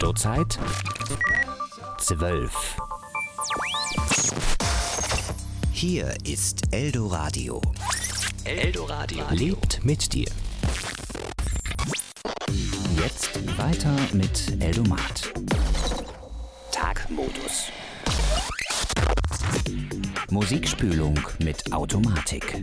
Zurzeit 12. Hier ist Eldoradio. Eldoradio lebt mit dir. Jetzt weiter mit Eldomat. Tagmodus. Musikspülung mit Automatik.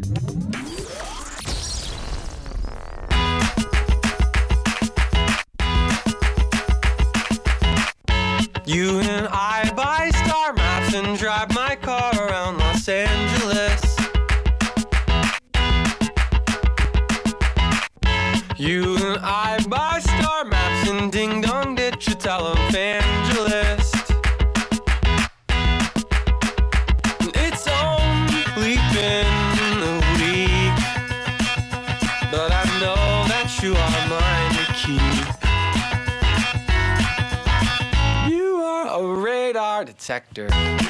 You and I buy star maps and drive my car around Los Angeles. You and I buy star maps and ding dong ditch a televangelist. It's only been a week, but I know that you are mine to keep. You are a radar detector.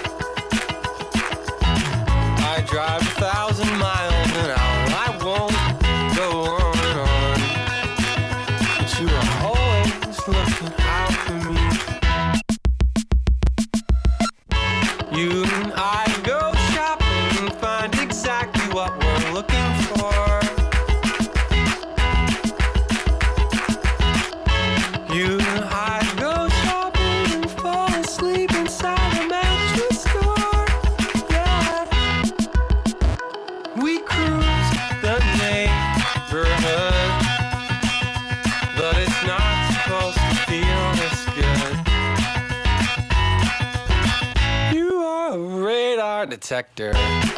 I drive 1,000 miles an hour. I won't go on and on, but you are always looking out for me. You and I go shopping and find exactly what we're looking for. You and I go shopping and fall asleep inside a mattress store. Yeah, we cruise the neighborhood, but it's not supposed to feel this good. You are a radar detector.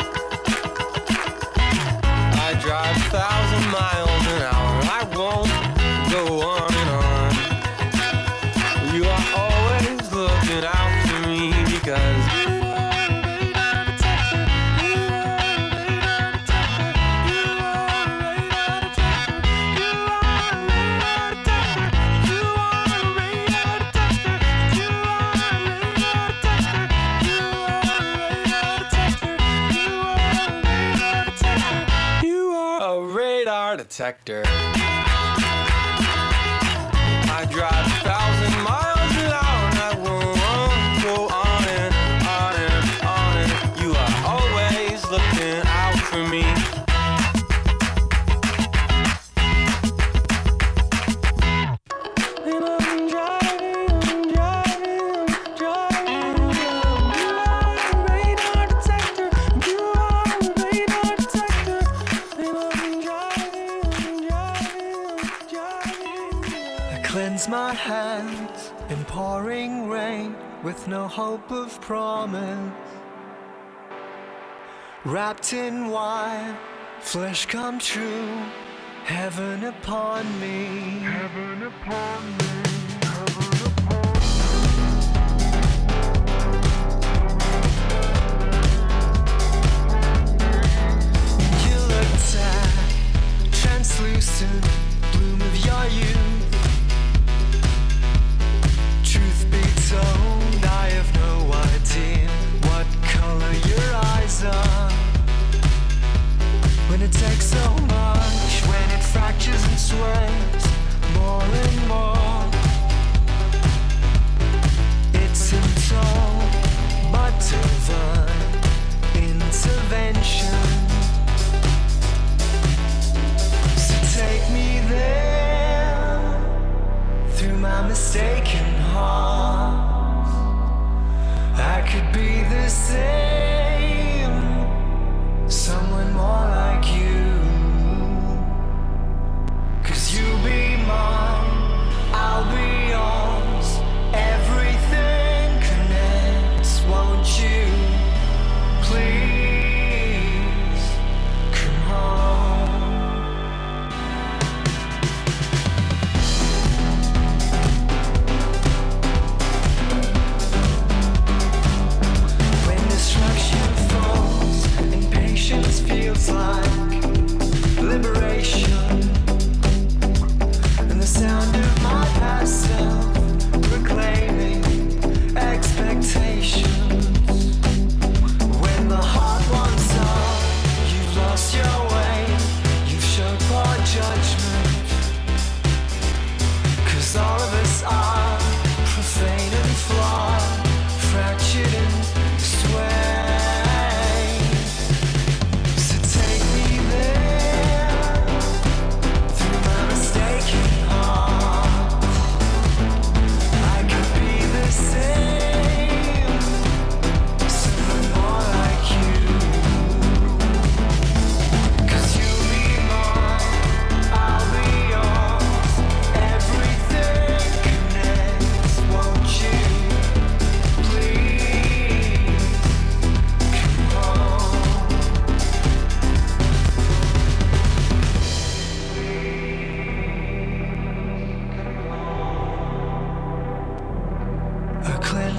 I drive 1,000 miles an hour. I won't go on and on. You are always looking out for me because you are a radar detector. You are a radar detector. You are a radar detector. You are a radar detector. You are a radar detector. You are a radar detector. You are a radar detector. You are a radar detector. I drive 1,000 miles an hour and I won't go on and on and on and you are always looking out for me. And I'm driving. You are a radar detector. You are a radar detector. And I'm driving. I cleanse my hands in pouring rain with no hope of promise. Wrapped in white, flesh come true, heaven upon me. Heaven upon me. Heaven upon me. You looked at translucent bloom of your youth. Truth be told, I have no idea what color your eyes are. When it takes so much, when it fractures and sways more and more, it's untold but divine intervention. So take me there through my mistaken heart. I could be the same, someone more like you. 'Cause you'll be mine, I'll be yours. Everything connects, won't you? Please come home.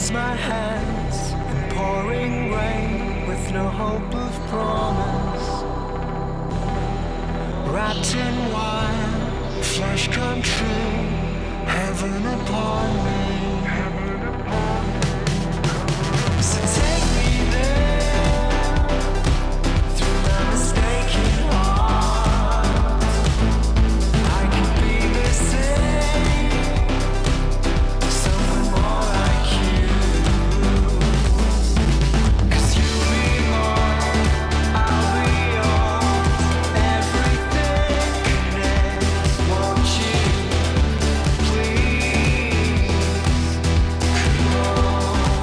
lose my hands in pouring rain with no hope of promise. Wrapped in wire, flesh come true, heaven upon me. So take me there, through my mistaken heart. I could be the same, someone more like you. 'Cause you'll be mine, I'll be yours. Everything connects, won't you please come on?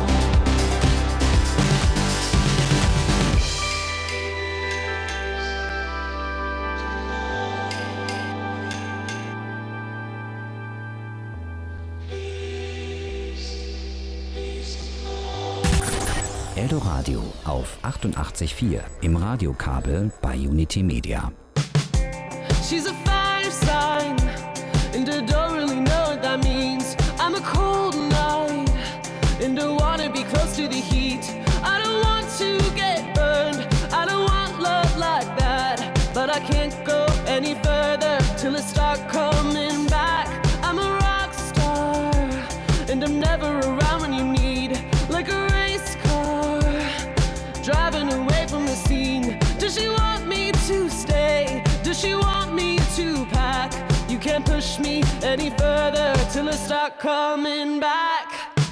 Eldoradio auf 88.4 im Radiokabel bei Unity Media. She's a fire sign, and I don't really know what that means. I'm a cold night, and I wanna be close to the heat. I don't want to get burned, I don't want love like that. But I can't go any further till I start coming back. I'm a rock star, and I'm never around when you need. Like a race car, driving away from the scene. Does she want me to stay? Does she want me to pack? You can't push me any further till I start coming back.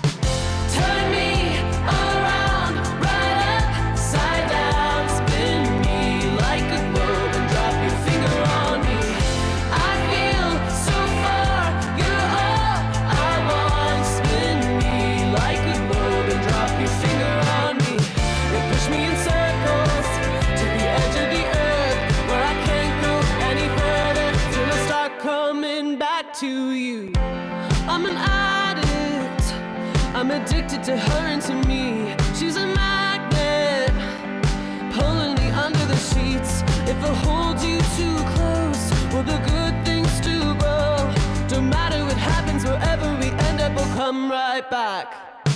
Turn me around, right upside down. Spin me like a globe and drop your finger on me. I feel so far, you're all I want. Spin me like a globe and drop your finger on me. You push me in circles to the edge of the earth, where I can't go any further till I start coming back to you. I'm an addict, I'm addicted to her and to me. She's a magnet, pulling me under the sheets. If I hold you too close, will the good things do grow? Don't matter what happens, wherever we end up, we'll come right back.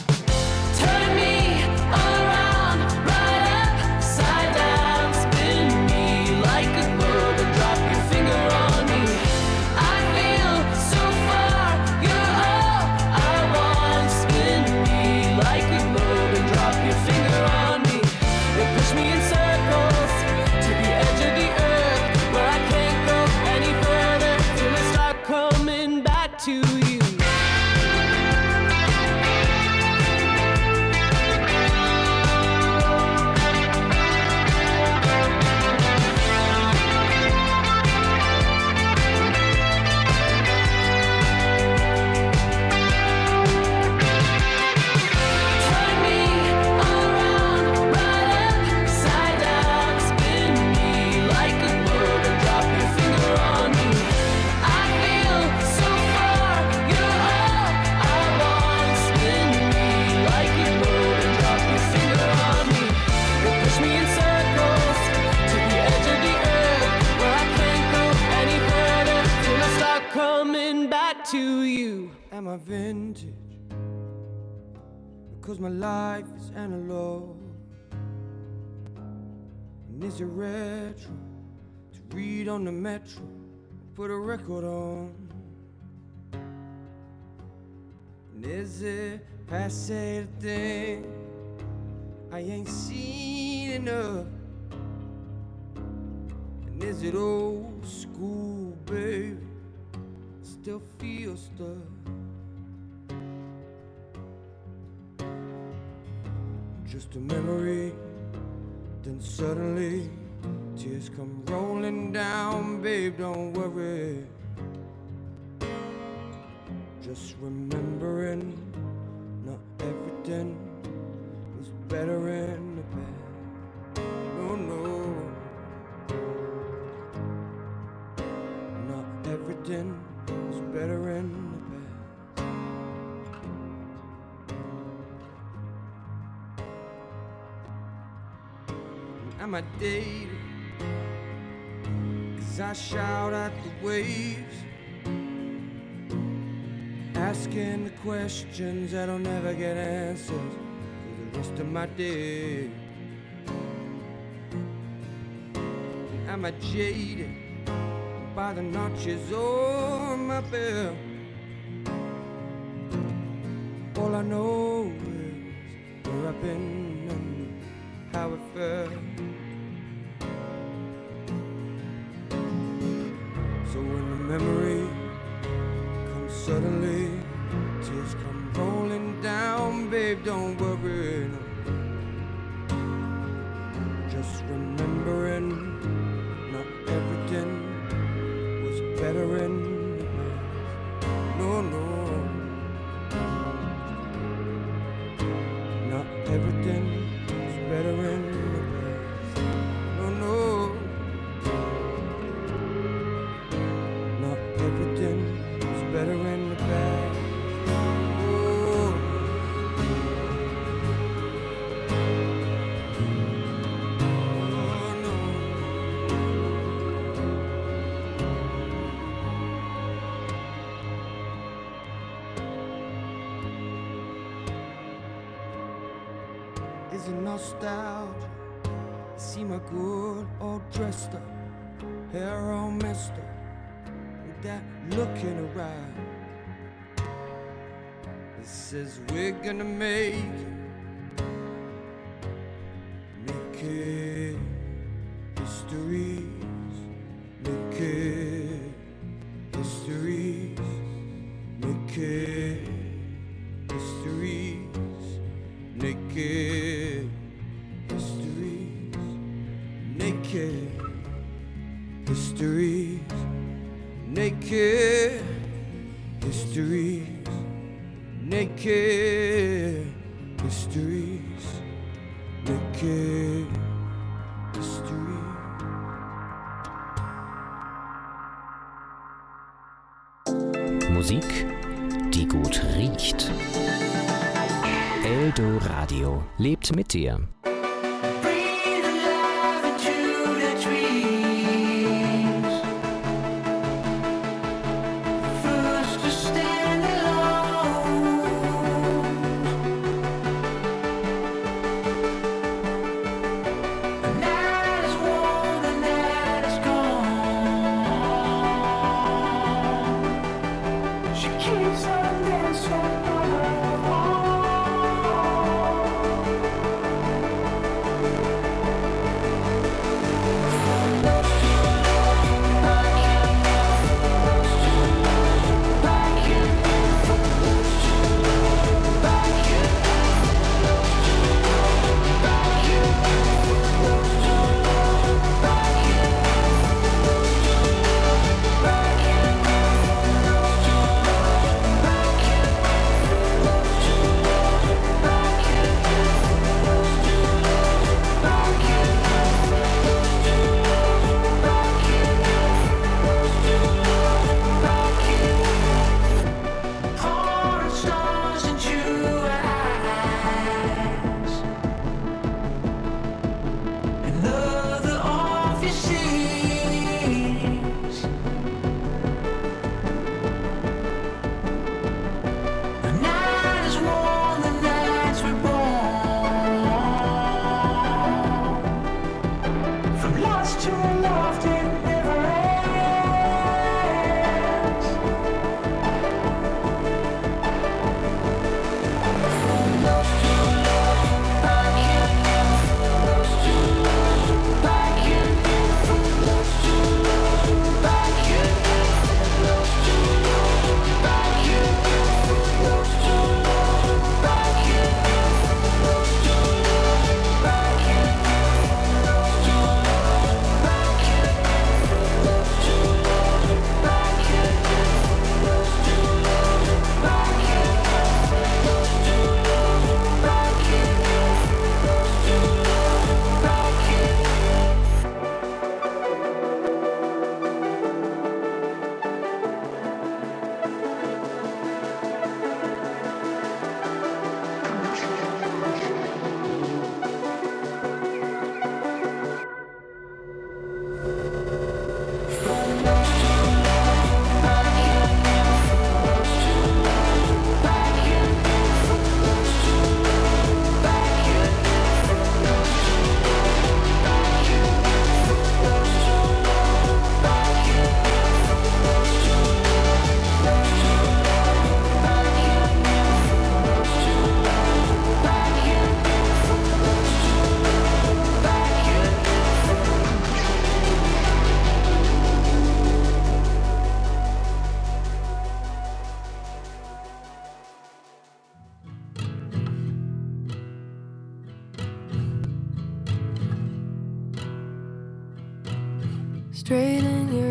Turn me around, right upside down. Spin me like a globe and drop your finger on me. I feel so far, you're all I want. Spin me like a globe and drop your finger on me. You push me in circles to the edge of the earth, where I can't go any further till I start coming back to you. Turn me around, right upside down. Spin me like a globe and drop your finger on me. I feel so far, you're all I want. Spin me like a globe and drop your finger on me. You push me in circles to the edge of the earth, where I can't go any further till I start coming back to you. Am I vintage? Because my life is analog. And is it retro to read on the metro? Put a record on. And is it passe the thing I ain't seen enough? And is it old school, baby? Still feel stuff. Just a memory, then suddenly tears come rolling down, babe, don't worry. Just remembering not everything was better in the past. No, no, not everything was better in the past. Am I dating? 'Cause I shout at the waves, asking the questions that'll never get answers for the rest of my day. Am I jaded by the notches on my belt? All I know is where I've been and how it felt. So when the memory comes suddenly, tears come rolling down, babe, don't worry, no. Just remembering not everything was better in the past. No, no. Not everything was better in the past. No, no. Not everything was better in the past. Oh. Oh, no. Is it nostalgia? See my good all dressed up, hair all messed up, with that look in her eye. It says we're gonna make it histories, make it histories, make it histories, naked histories, naked histories, naked histories, naked histories, naked histories. Musik, die gut riecht. Eldo Radio lebt mit dir.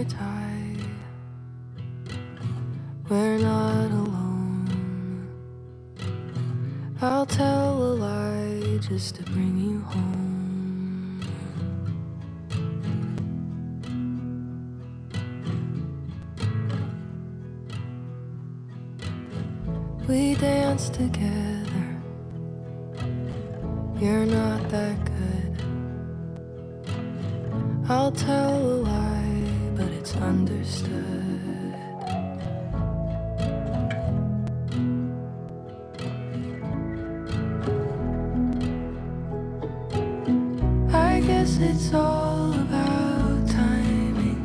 tie. We're not alone. I'll tell a lie just to bring you home. We dance together. You're not that good. I'll tell a lie, but it's understood. I guess it's all about timing.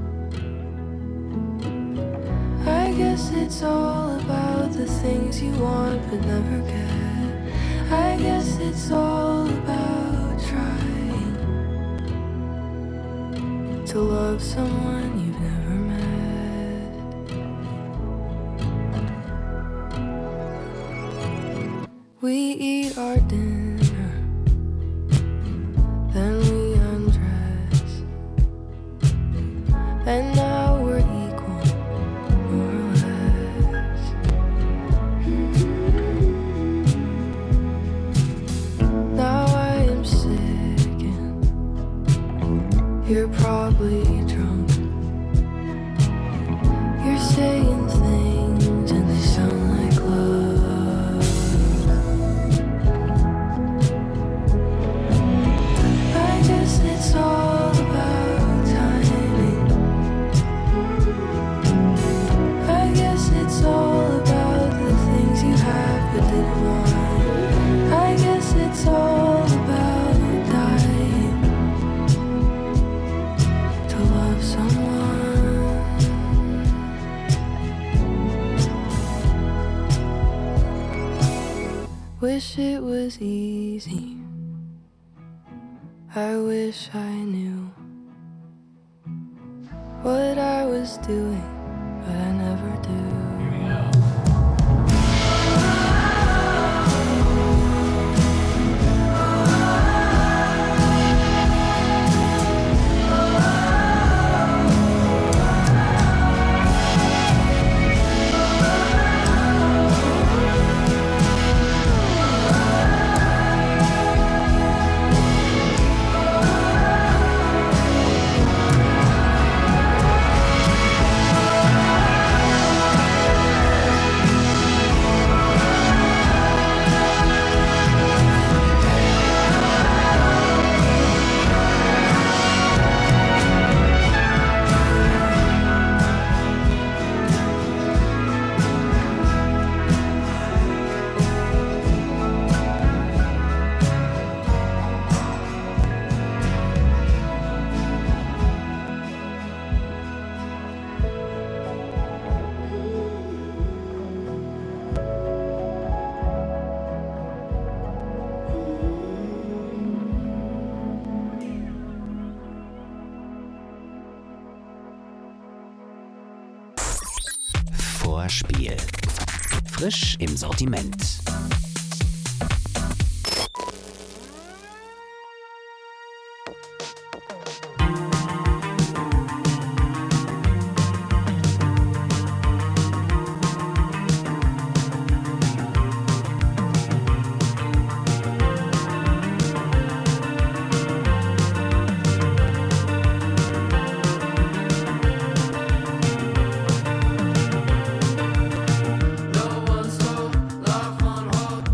I guess it's all about the things you want but never get. I guess it's all about trying to love someone you've never met. We eat our dinner, then we undress, and now we're equal, more or less. Now I am sick and you're probably drunk. You're saying things and they sound like love. I guess it's all about timing. I guess it's all about the things you have but didn't want. I guess it's all about dying to love someone. Wish it was easy. I wish I knew what I was doing, but I never do. Vorspiel. Frisch im Sortiment. No one stole love on hold.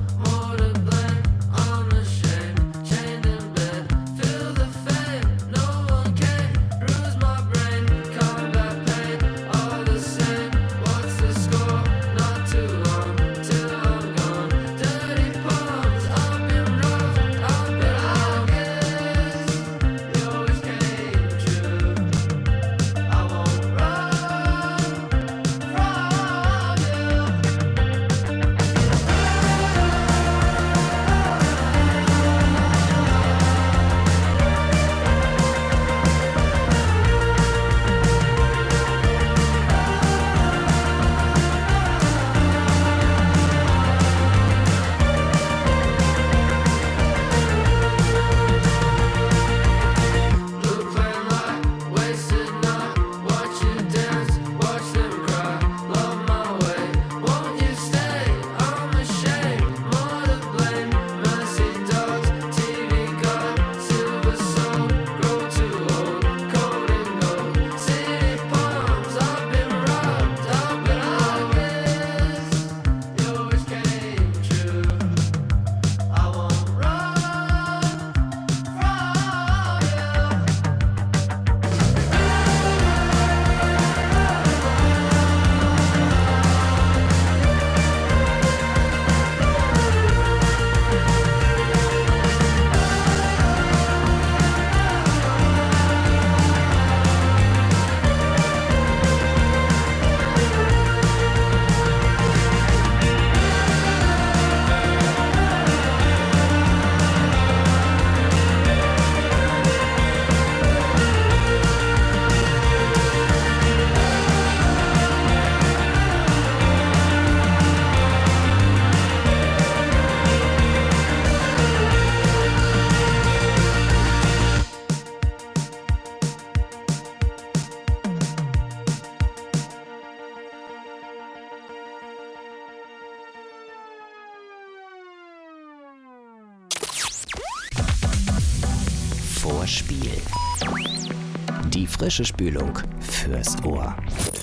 Frische Spülung fürs Ohr.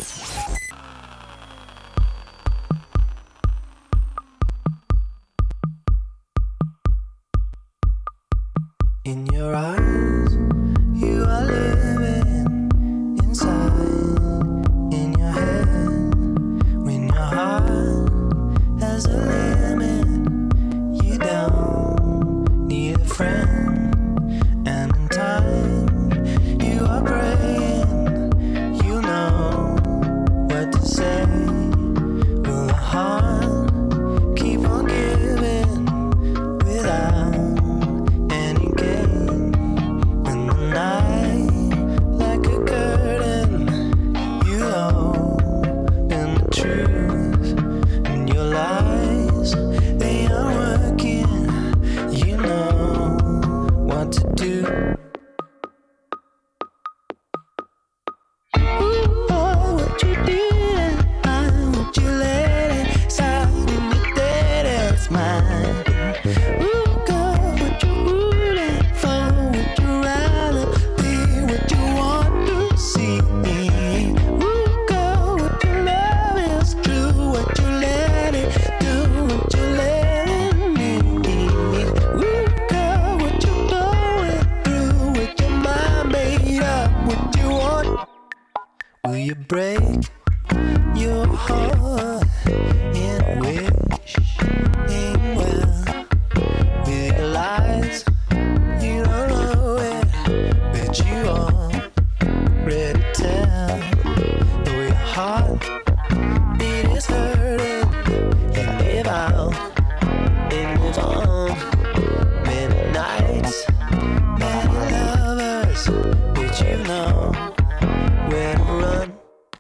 In your eyes, you are living inside. In your head, when your heart has a limit, you don't need a friend. And in time, you are praying, you know what to say. Will the heart keep on giving without any gain? When the night, like a curtain, you open the truth, and your lies, they are working. You know what to do. Ooh, boy, what you did, would you let it slide in your dead mind? Ooh, girl, what you rooting for? Would you rather be what you want to see? Ooh, girl, what you love is true. What you let it do, what you letting me. Ooh, girl, what you going through with your mind made up? What you want? Will you break your heart in a wishing well? With your lies, you don't know it, but you already tell. Though your heart, it is hurting, you live out and live on. Many nights, many lovers, but you know where to run.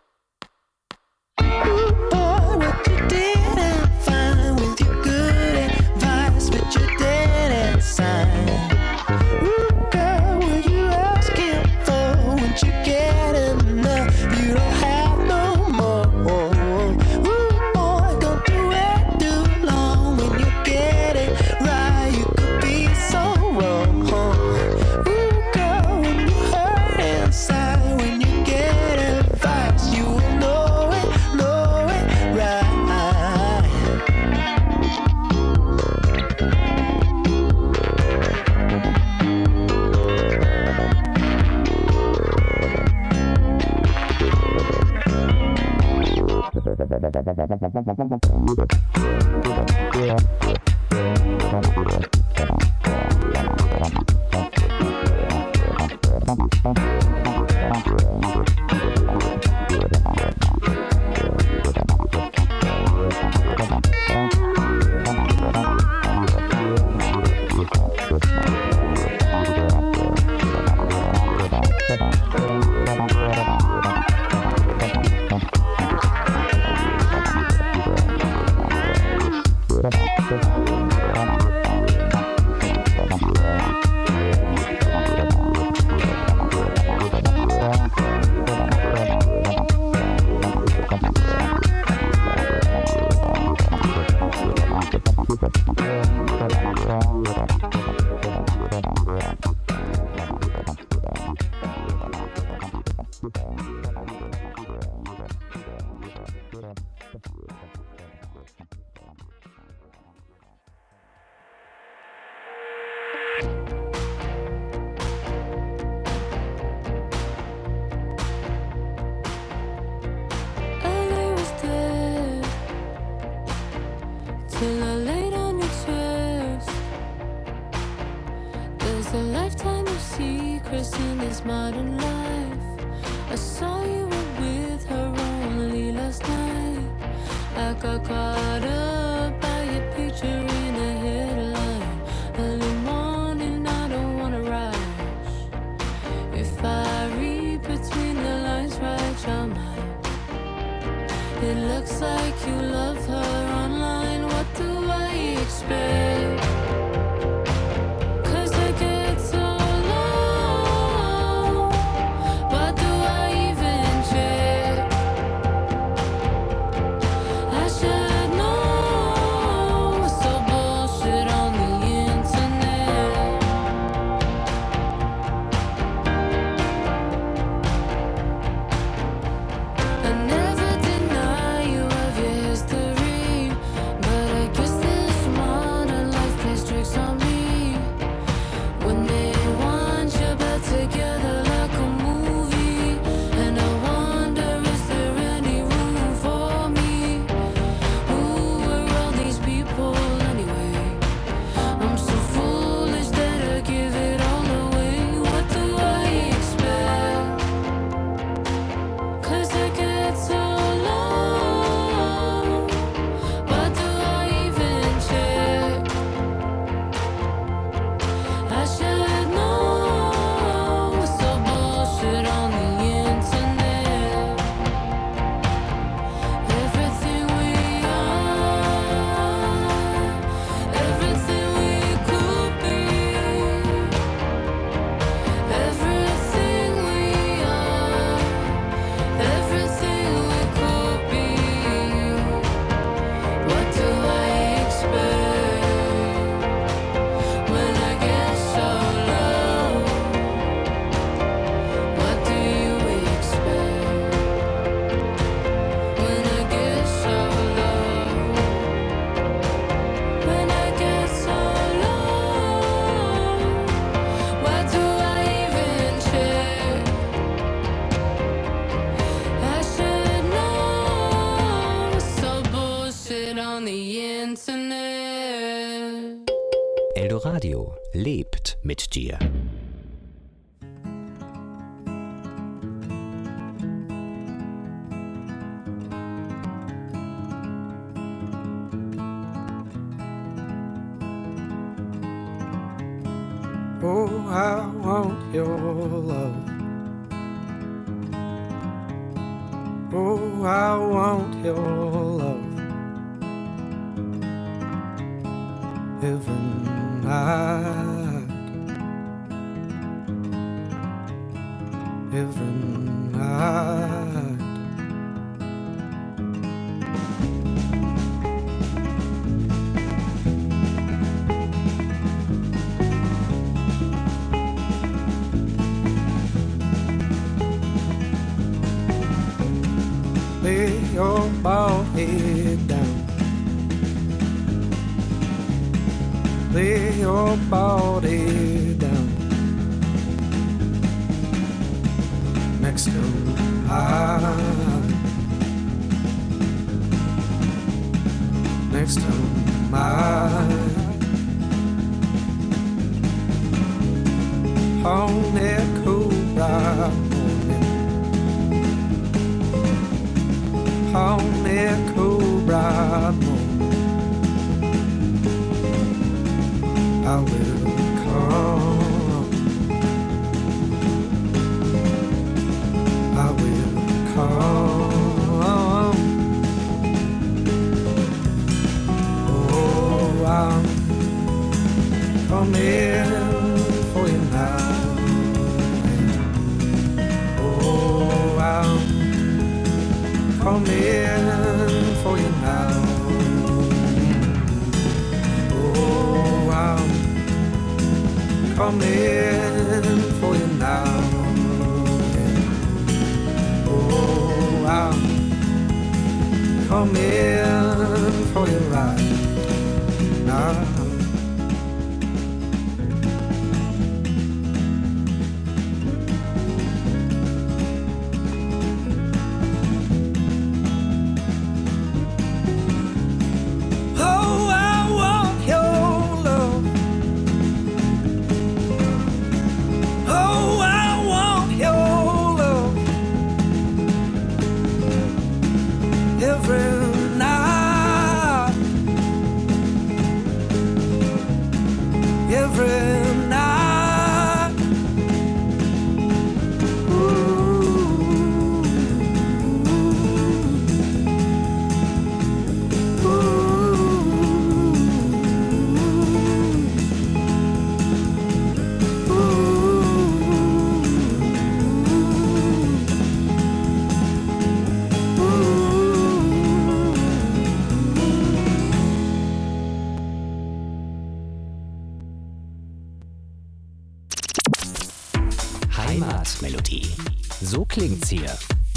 Ooh, boy, what you didn't find with your good advice, but you didn't sign. Ooh, girl, what you asking for? Once you get enough, you don't have no more. Ooh, boy, don't do it too long. When you get it right, you could be so wrong. Ooh, girl, when you hurt inside, when you get advice, you will know it right. LA was dead till I laid on your chest. There's a lifetime of secrets in this modern life. I saw you were with her only last night. I got caught up by your picture in a headline. Early morning, I don't wanna rush. If I read between the lines right, I might. It looks like you love her online. What do I expect? 'Cause I get so low. Why do I even check? I should know. So bullshit on the internet. Eldoradio lebt mit dir. Oh, I want your love. Oh, I want your love. Every night, every night. Lay your bald head down. Lay your bald head down next to mine. Next to mine. On that cool bright morning. On that cool bright morning, I will come. I will come. Oh, I'm coming for you now. Oh, I'm coming for you now. Oh, I'm coming for you now. Oh, I'm coming for you right now. Heimatmelodie. So klingt's hier.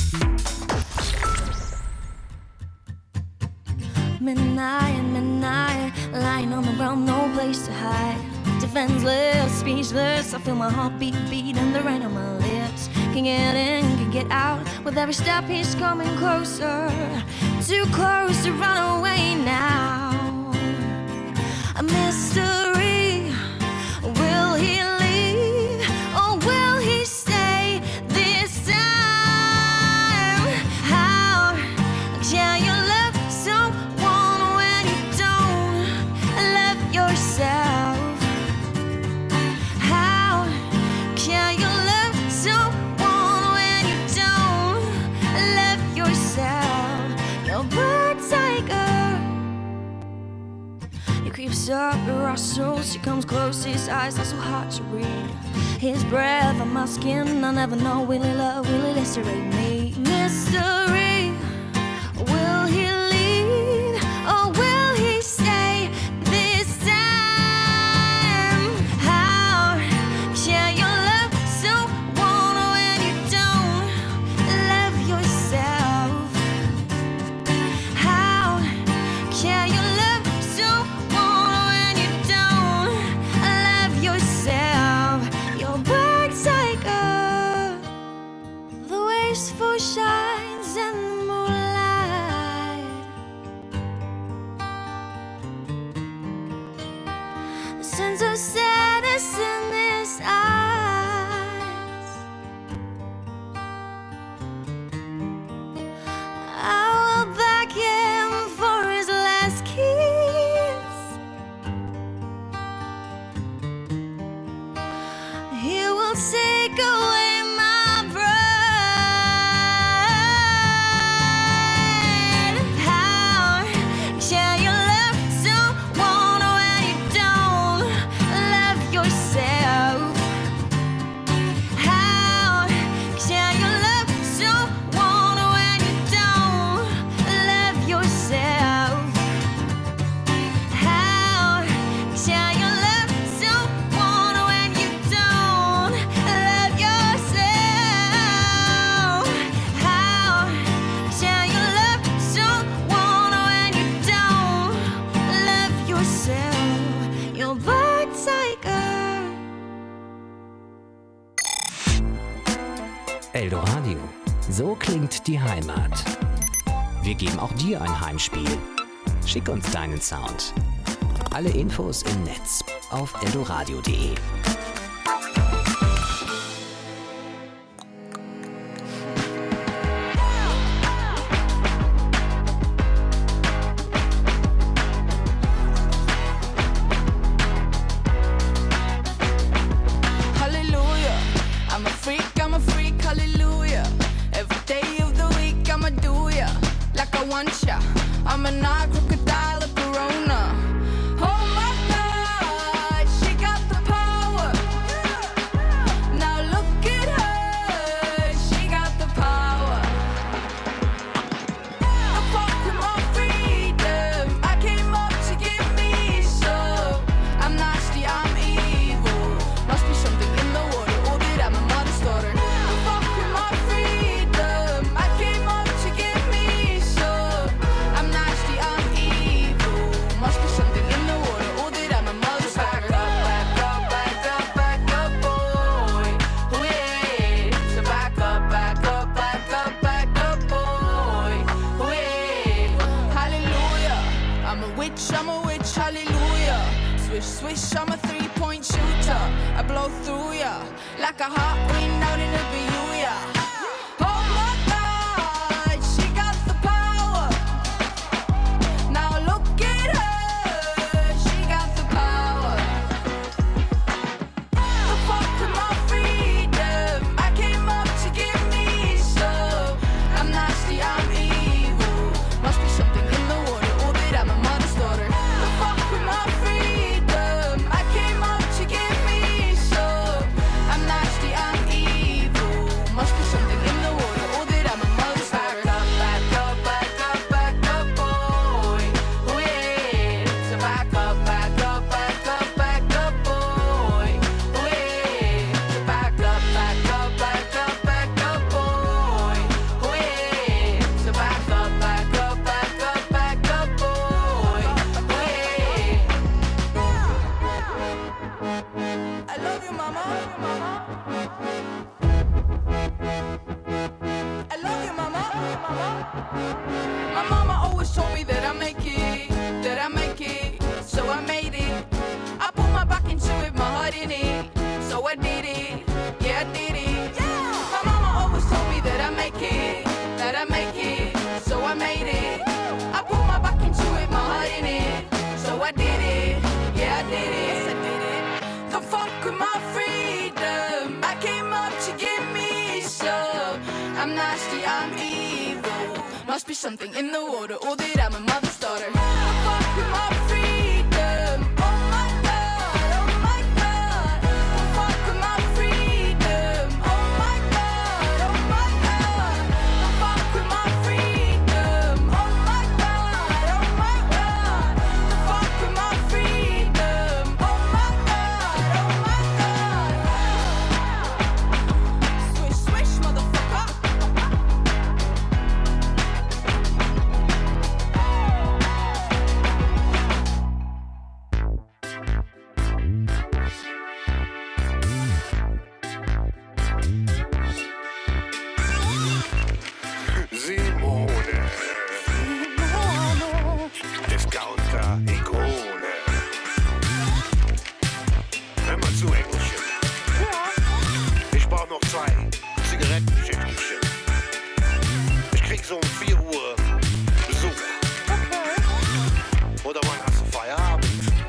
Midnight, lying on the ground, no place to hide. Defenseless, speechless, I feel my heartbeat beat and the rain on my lips. Can get in, can get out. With every step he's coming closer. Too close to run away now. A mystery. Will he leave or will he stay this time? How can you love someone when you don't love yourself? How can you love someone when you don't love yourself? You're bird tiger. He creeps up your rustles, he comes close, his eyes are so hard to read. His breath on my skin, I never know, will he love, will he lacerate me? Mystery, will he leave or will he stay this time? How can you love someone when you don't love yourself? How can you love someone when you don't love yourself? You're bird tiger. The wasteful shines and the So klingt die Heimat. Wir geben auch dir ein Heimspiel. Schick uns deinen Sound. Alle Infos im Netz auf eldoradio.de. I'm a night crocodile of Corona. Oh my God, she got the power. Now look at her, she got the power. I fought with my freedom. I came up to give me some. I'm nasty, I'm evil. Must be something in the water, or that I'm a mother's daughter. I fought with my freedom. I came up to give me some. I'm nasty, I'm evil. Must be something in the water, or that I'm a mother's daughter. Back up, back up, back up, boy. Oh yeah. So back up, back up, back up, back up, boy. Oh yeah. Hallelujah. I'm a witch, hallelujah. Swish, swish, I'm a 3-point shooter. I blow through ya like a hot wind out in the Bermuda. Oh my God, she got the power. Now look at her, she got the power. The fuck with my freedom. I came up to give me some. I'm nasty, I'm evil. Must be something in the water, or that I'm a mother's daughter. The fuck with my freedom. I came up to give me some. I'm nasty, I'm evil. Must be something in the water, or that I'm a mother's daughter. Back up, back up, back up, boy. Oh yeah. So back up, back up, back up, back up, boy. Oh yeah. So back up, back up, back up, back up, boy. Oh yeah. So back up, back up, back up, back up, boy. Oh yeah. I love you, mama. I love you, mama. My mama always told me that I make it, so I made it. I put my back into it, my heart in it, so I did it, yeah I did it. My mama always told me that I make it, so I made it. I put my back into it, my heart in it, so I did it, yeah I did it, yes I did it. The fuck with my freedom, I came up to give me some. I'm nasty, I'm evil. Must be something in the water, or that I'm a mother's daughter. The fuck with my freedom. Oh my God, oh my God. The fuck with my freedom. Oh my God, oh my God. The fuck with my freedom. Oh my God, oh my God. The fuck with my freedom. Oh my God, oh my God. Swish, swish, motherfucker. Simone, Discounter-Ikone. Hör mal zu, Engelchen. Ich brauch noch 2 Zigarettenschächtelchen. Ich krieg so um 4 Uhr Besuch. Oder wann hast du Feierabend?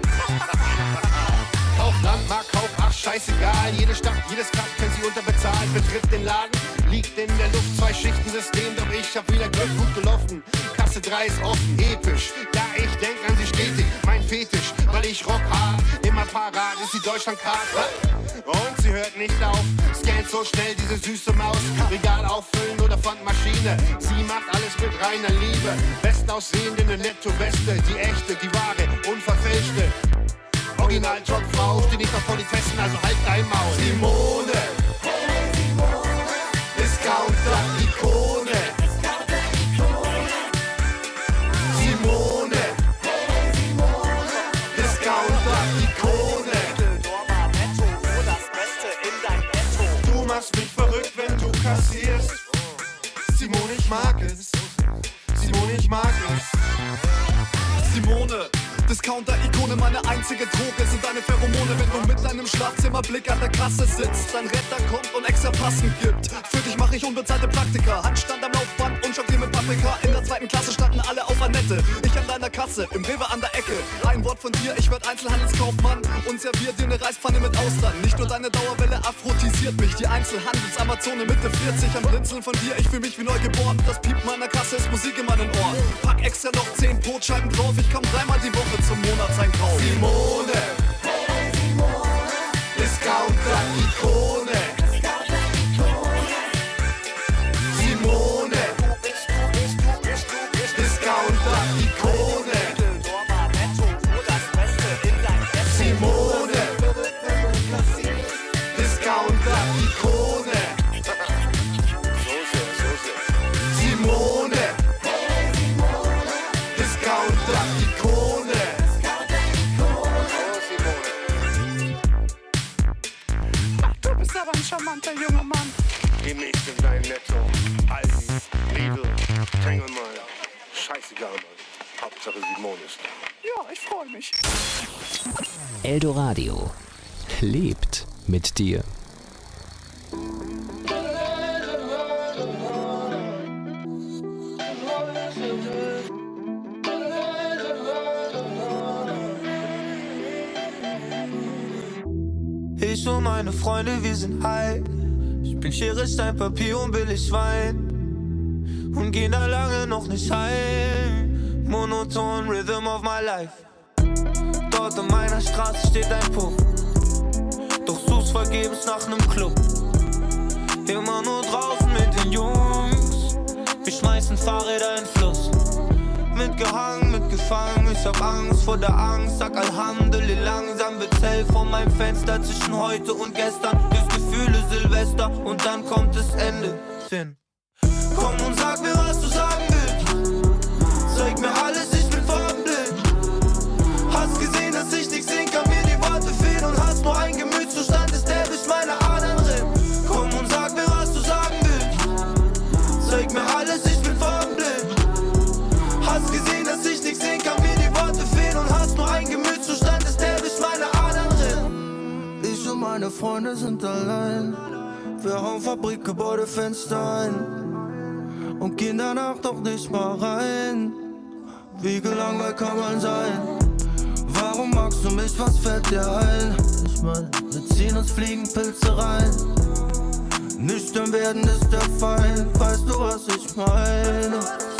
Auf Land, Mark, Kauf, ach scheißegal. Jede Stadt, jedes Kaff kennt sie unterbezahlt. Betritt den Laden, liegt in der Luft, 2-Schichten-System. Doch ich hab wieder Glück, gut gelaufen. Kasse 3 ist offen, episch. Ja, ich denk an sie stetig, mein Fetisch. Weil ich Rock hart, immer parat ist die Deutschlandkarte. Und sie hört nicht auf, scannt so schnell diese süße Maus. Regal auffüllen oder Pfandmaschine. Sie macht alles mit reiner Liebe. Bestaussehende, ne Netto-Weste. Die echte, die wahre, unverfälschte. Original-Top-Frau, steht nicht auf Politessen, also halt dein Maul. Simone, hey Simone, Discounter-Ikone. Simone, hey Simone, Discounter-Ikone. Du machst mich verrückt, wenn du kassierst. mag es. Simone, Discounter-Ikone, meine einzige Droge sind deine Pheromone. Wenn du mit deinem Schlafzimmerblick an der Kasse sitzt, dein Retter kommt und extra Passen gibt. Für dich mache ich unbezahlte Praktika, Handstand am Laufband und jonglier mit Paprika. In der 2. Klasse standen alle auf Annette, ich an deiner Kasse, im Rewe an der Ecke. Ein Wort von dir, ich werd Einzelhandelskaufmann und servier dir ne Reispfanne mit Austern. Nicht nur deine Dauerwelle aphrodisiert mich, die Einzelhandelsamazone Mitte 40 am Blinzeln von dir, ich fühl mich wie neugeboren. Das Piepen meiner Kasse ist Musik in meinen Ohren. Pack extra noch 10 Brotscheiben drauf, ich komm 3-mal die Woche zum Monatseinkauf. Simone, hey Simone, Discounter-Ikone. Simone, Discounter-Ikone. Simone, Discounter-Ikone. Simone, Discounter-Ikone. Du bist aber ein charmanter junger Mann. Demnächst in dein Netto, Aldi, Lidl, Tengelmann. Scheißegal, Mann. Hauptsache Simone ist da. Ja, ich freue mich. Eldoradio lebt mit dir. Ich und meine Freunde, wir sind high. Ich bin Schere, Stein, Papier und billig Wein. Und gehen da lange noch nicht heim. Monoton Rhythm of my life. Dort in meiner Straße steht ein Puff. Doch such's vergebens nach nem Club. Immer nur draußen mit den Jungs. Wir schmeißen Fahrräder in den Fluss. Mitgehangen, mitgefangen, ich hab Angst vor der Angst. Sag Alhamdulillah, langsam wird's hell vor meinem Fenster. Zwischen heute und gestern ist Gefühle Silvester. Und dann kommt das Ende, Finn. Komm und sag mir, was du sagen willst. Zeig mir alles, ich bin farbenblind. Hast gesehen, dass ich nichts sehen kann, mir die Worte fehlen. Und hast nur ein Gemütszustand, ist der durch meine Adern rinnt. Komm und sag mir, was du sagen willst. Zeig mir alles, ich bin farbenblind. Hast gesehen, dass ich nichts sehen kann, mir die Worte fehlen. Und hast nur ein Gemütszustand, ist der durch meine Adern rinnt. Ich und meine Freunde sind allein. Wir hauen Fabrikgebäude, Fenster ein. Und gehen danach doch nicht mal rein. Wie gelangweilt kann man sein? Warum magst du mich, was fällt dir ein? Ich mein, wir ziehen uns Fliegenpilze rein. Nüchtern werden ist der Feind, weißt du, was ich meine?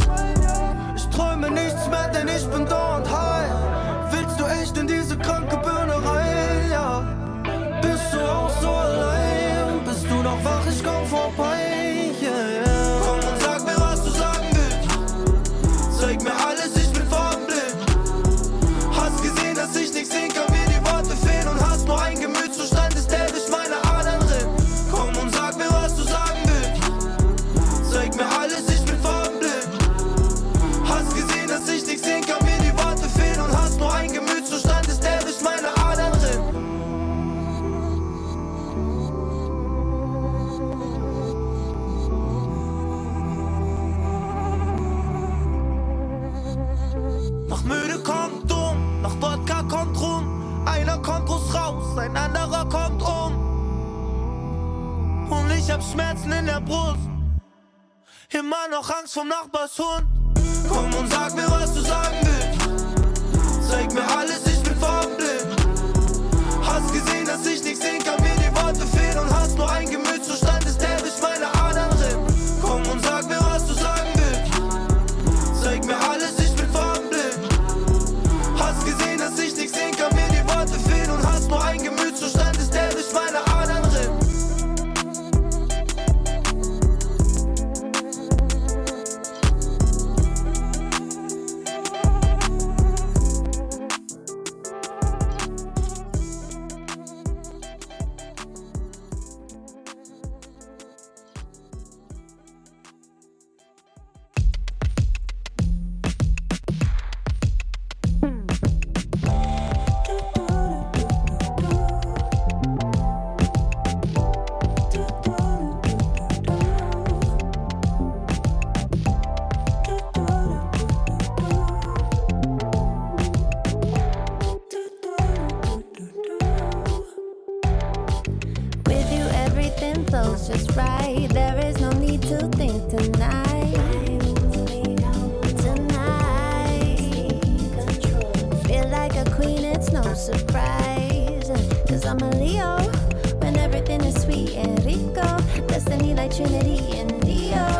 Ich träume nichts mehr, denn ich bin dauernd high. Willst du echt in diese kranke Birne rein? Ja. Bist du auch so allein? Bist du noch wach? Ich komm vorbei, yeah. Komm und sag mir, was du sagen willst. Zeig mir alles, ich bin farbenblind. Hast gesehen, dass ich nichts sehen kann, mir die Worte fehlen. Und hast nur ein Gemütszustand, ist der durch meine Adern rinnt. Komm und sag mir, was du sagen willst. Zeig mir alles, ich bin farbenblind. Hast gesehen, dass ich nichts sehen kann, mir die Worte fehlen. Und hast nur ein Gemütszustand, ist der durch meine Adern rinnt. Nach müde kommt dumm, nach Wodka kommt rum. Einer kommt groß raus, ein anderer kommt um. Und ich hab Schmerzen in der Brust. Immer noch Angst vom Nachbarshund. Komm und sag mir, was du sagen willst. Zeig mir alles, ich bin farbenblind. Hast gesehen, dass ich nichts sehen kann, mir die Worte fehlen. Und hast nur ein Gemütszustand, ist der durch meine Adern rinnt. Komm und sag mir, was du sagen willst. Zeig mir alles, ich bin farbenblind. Hast gesehen, dass ich nichts sehen kann, mir die Worte fehlen. Und hast nur ein Gemütszustand, ist der durch meine Adern rinnt. no surprise. Cause I'm a Leo, when everything is sweet and rico. Destiny like Trinity and Leo.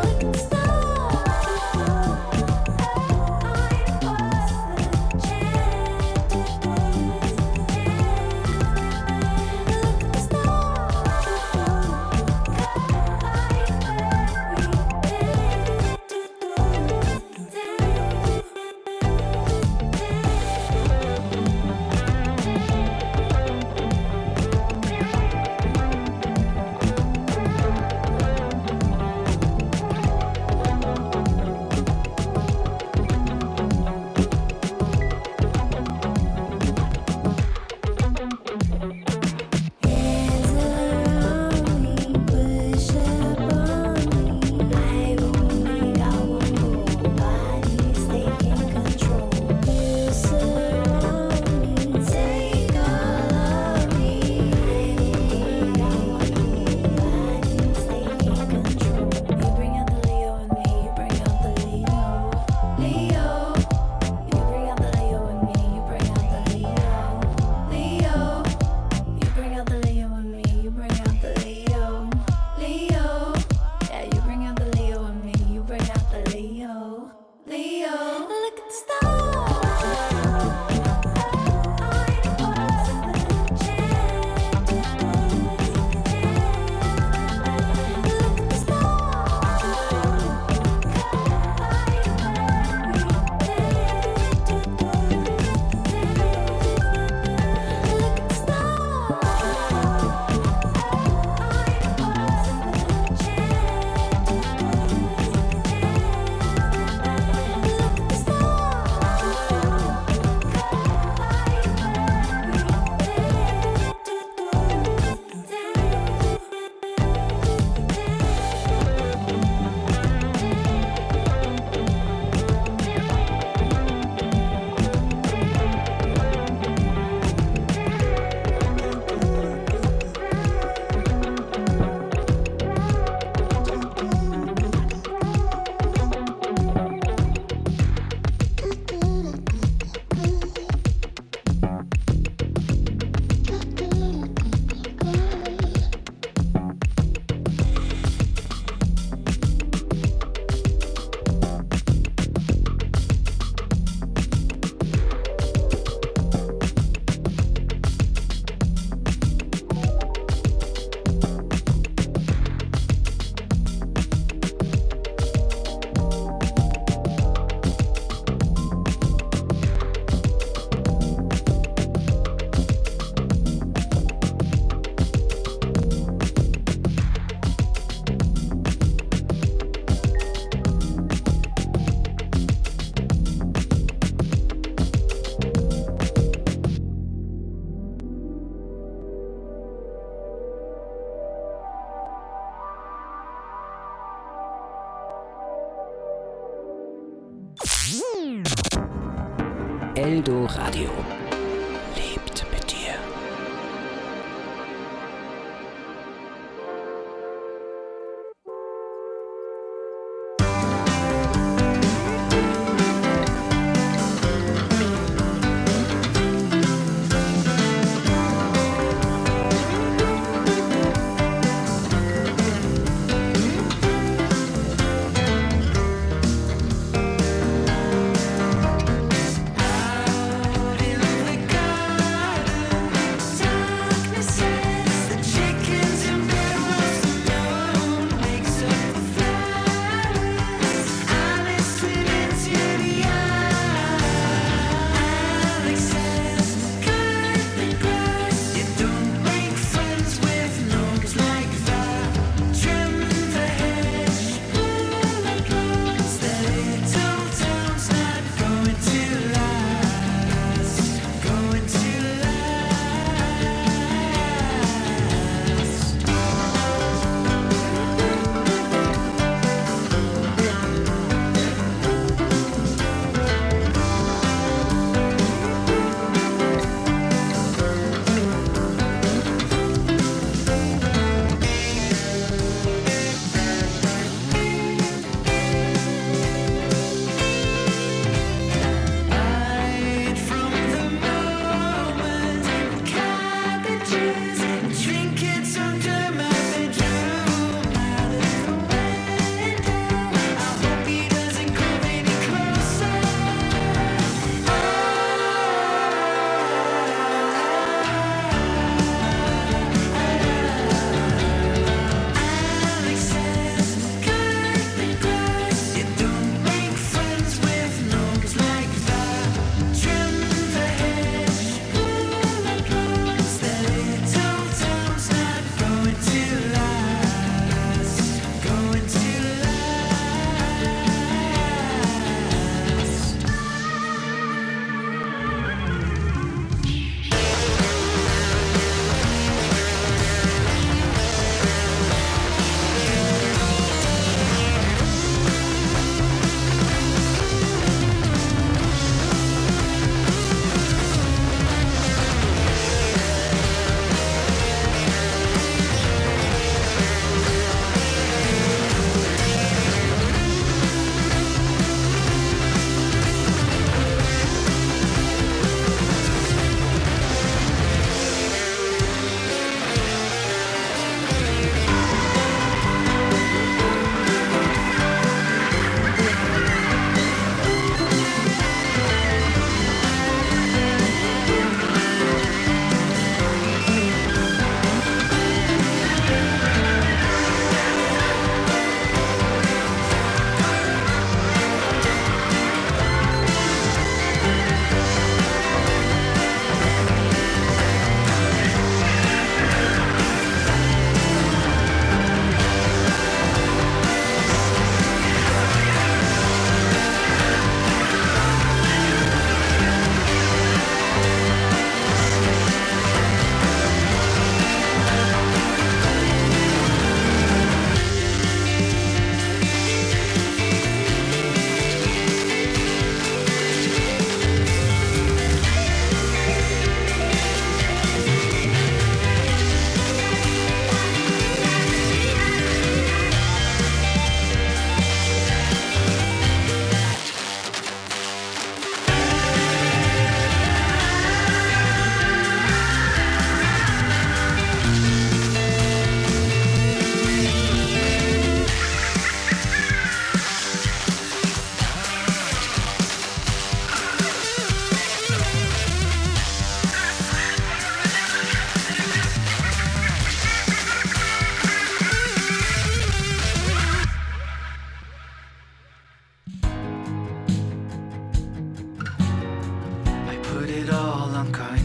Eldo Radio lebt mit dir. In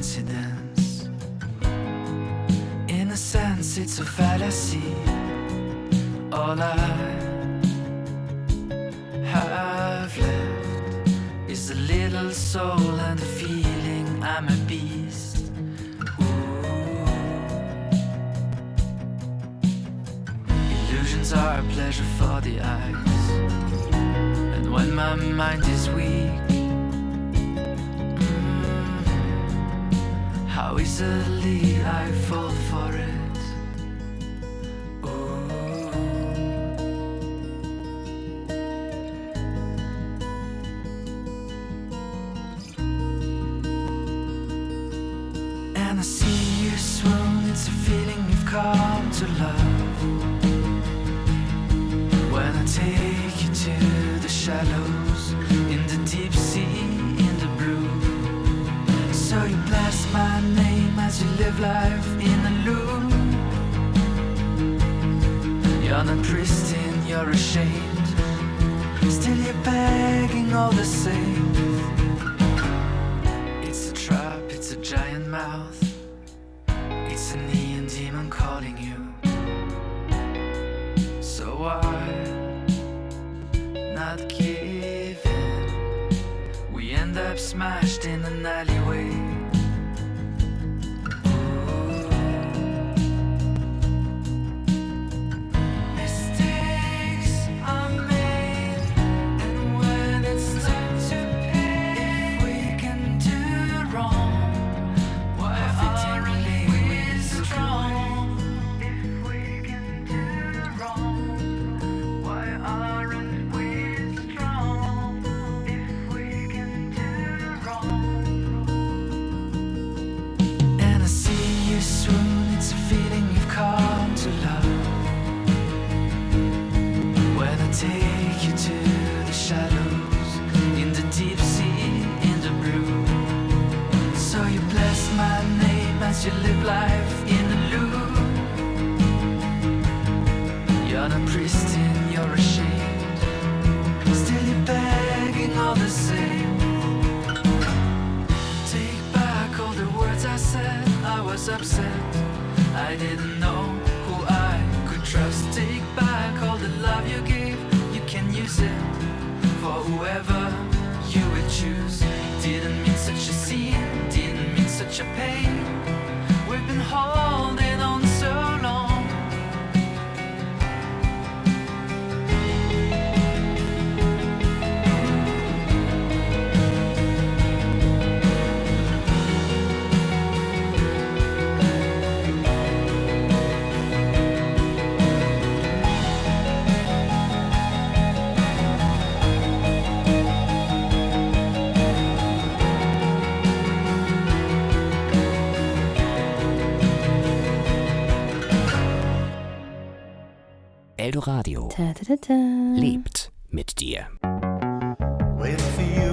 coincidence. In a sense, it's a fallacy. All I have left is a little soul and a feeling I'm a beast. Illusions are a pleasure for the eyes, and when my mind is weak, how easily I fall for it. And I see you swoon, it's a feeling you've come to love. When I take you to the shallows, in the deep sea, in the blue. So you blast my name as you live life in a loop. You're not pristine, you're ashamed, still you're begging all the same. It's a trap, it's a giant mouth, it's a neon demon calling you. So why not give in? We end up smashed in an alleyway. Mistakes are made, and when it's time to pay, if we can do wrong, why aren't we strong? If we can do wrong, why aren't we strong? If we can do wrong. And I see you swoon, it's a feeling you've come to love. When I take you to the shadows, in the deep sea, in the blue. So you bless my name as you live life in a loop. You're not pristine, you're ashamed, still you're begging all the same. Take back all the words I said, I was upset, I didn't know who I could trust. Take back all the love you gave, you can use it for whoever you would choose. Didn't mean such a scene, didn't mean such a pain. We've been holding on so long. Eldoradio Ta-ta-ta-ta. lebt mit dir. Waiting for you